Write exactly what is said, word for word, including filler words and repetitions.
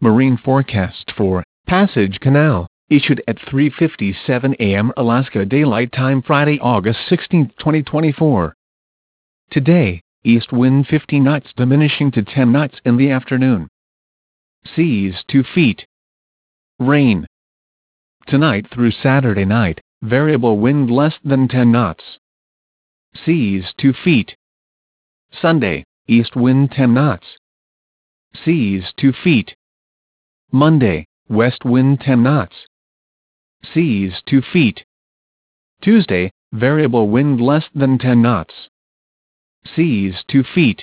Marine forecast for Passage Canal, issued at three fifty-seven a m Alaska Daylight Time Friday, August sixteenth, twenty twenty-four. Today, east wind fifty knots diminishing to ten knots in the afternoon. Seas two feet. Rain. Tonight through Saturday night, variable wind less than ten knots. Seas two feet. Sunday, east wind ten knots. Seas two feet. Monday, west wind ten knots. Seas two feet. Tuesday, variable wind less than ten knots. Seas two feet.